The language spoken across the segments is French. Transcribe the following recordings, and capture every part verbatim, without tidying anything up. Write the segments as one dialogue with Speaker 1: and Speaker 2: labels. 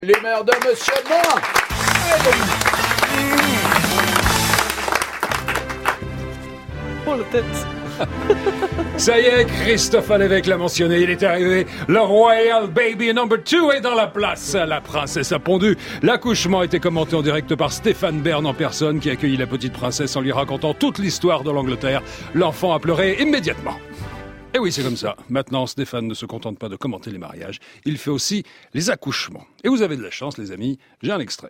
Speaker 1: Les mères de Monsieur Bain.
Speaker 2: Oh la tête.
Speaker 3: Ça y est, Christophe Lévesque l'a mentionné, il est arrivé. Le Royal Baby number two est dans la place. La princesse a pondu. L'accouchement a été commenté en direct par Stéphane Bern en personne, qui accueillit la petite princesse en lui racontant toute l'histoire de l'Angleterre. L'enfant a pleuré immédiatement. Et oui, c'est comme ça. Maintenant, Stéphane ne se contente pas de commenter les mariages, il fait aussi les accouchements. Et vous avez de la chance, les amis, j'ai un extrait.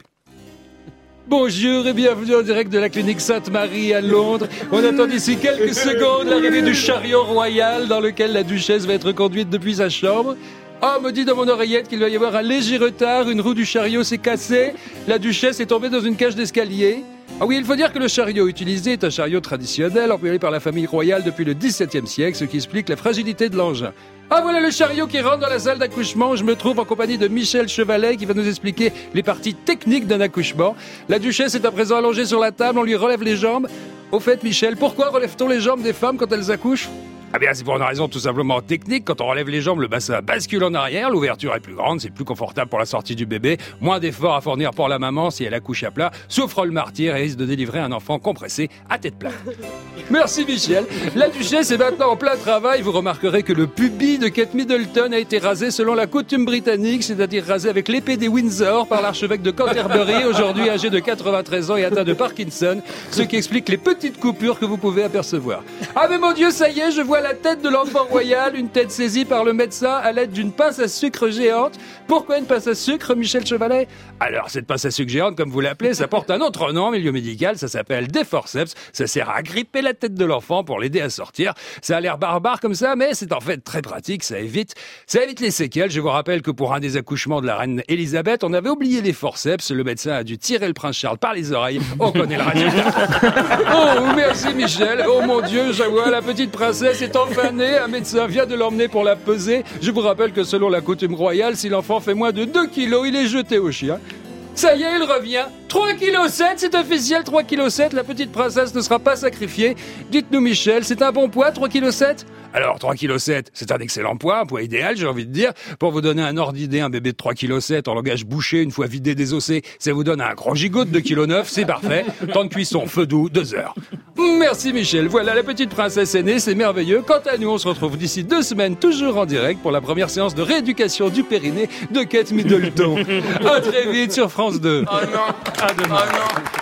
Speaker 3: Bonjour et bienvenue en direct de la clinique Sainte-Marie à Londres. On attend d'ici quelques secondes l'arrivée du chariot royal dans lequel la duchesse va être conduite depuis sa chambre. Oh, me dit dans mon oreillette qu'il va y avoir un léger retard, une roue du chariot s'est cassée, la duchesse est tombée dans une cage d'escalier. Ah oui, il faut dire que le chariot utilisé est un chariot traditionnel employé par la famille royale depuis le dix-septième siècle, ce qui explique la fragilité de l'engin. Ah voilà le chariot qui rentre dans la salle d'accouchement. Je me trouve en compagnie de Michel Chevalet qui va nous expliquer les parties techniques d'un accouchement. La duchesse est à présent allongée sur la table, on lui relève les jambes. Au fait, Michel, pourquoi relève-t-on les jambes des femmes quand elles accouchent ? Ah bien, c'est pour une raison tout simplement technique. Quand on relève les jambes, le bassin bascule en arrière, l'ouverture est plus grande, c'est plus confortable pour la sortie du bébé, moins d'efforts à fournir pour la maman si elle accouche à plat, souffre le martyr et risque de délivrer un enfant compressé à tête plate. Merci Michel. La duchesse est maintenant en plein travail. Vous remarquerez que le pubis de Kate Middleton a été rasé selon la coutume britannique, c'est-à-dire rasé avec l'épée des Windsor par l'archevêque de Canterbury, aujourd'hui âgé de quatre-vingt-treize ans et atteint de Parkinson, ce qui explique les petites coupures que vous pouvez apercevoir. Ah mais mon Dieu, ça y est, je vois la tête de l'enfant royal, une tête saisie par le médecin à l'aide d'une pince à sucre géante. Pourquoi une pince à sucre, Michel Chevalet ? Alors, cette pince à sucre géante, comme vous l'appelez, ça porte un autre nom en milieu médical, ça s'appelle des forceps. Ça sert à gripper la tête de l'enfant pour l'aider à sortir. Ça a l'air barbare comme ça, mais c'est en fait très pratique, ça évite, ça évite les séquelles. Je vous rappelle que pour un des accouchements de la reine Elisabeth, on avait oublié les forceps. Le médecin a dû tirer le prince Charles par les oreilles. On connaît le résultat. Oh, merci Michel. Oh mon Dieu, je vois, la petite princesse est enfin née. Un médecin vient de l'emmener pour la peser. Je vous rappelle que selon la coutume royale, si l'enfant fait moins de deux kilos, il est jeté au chien. Ça y est, il revient. trois virgule sept kilos, c'est officiel, trois virgule sept. La petite princesse ne sera pas sacrifiée. Dites-nous Michel, c'est un bon poids, trois virgule sept ? Alors, trois virgule sept, c'est un excellent poids, un poids idéal, j'ai envie de dire. Pour vous donner un ordre d'idée, un bébé de trois virgule sept en langage bouché, une fois vidé des ossés, ça vous donne un gros gigot de deux virgule neuf kilos, c'est parfait. Temps de cuisson, feu doux, deux heures. Merci Michel, voilà, la petite princesse est née, c'est merveilleux. Quant à nous, on se retrouve d'ici deux semaines, toujours en direct, pour la première séance de rééducation du périnée de Kate Middleton. À très vite sur France deux.
Speaker 4: Oh non.
Speaker 2: À demain.
Speaker 4: Oh non.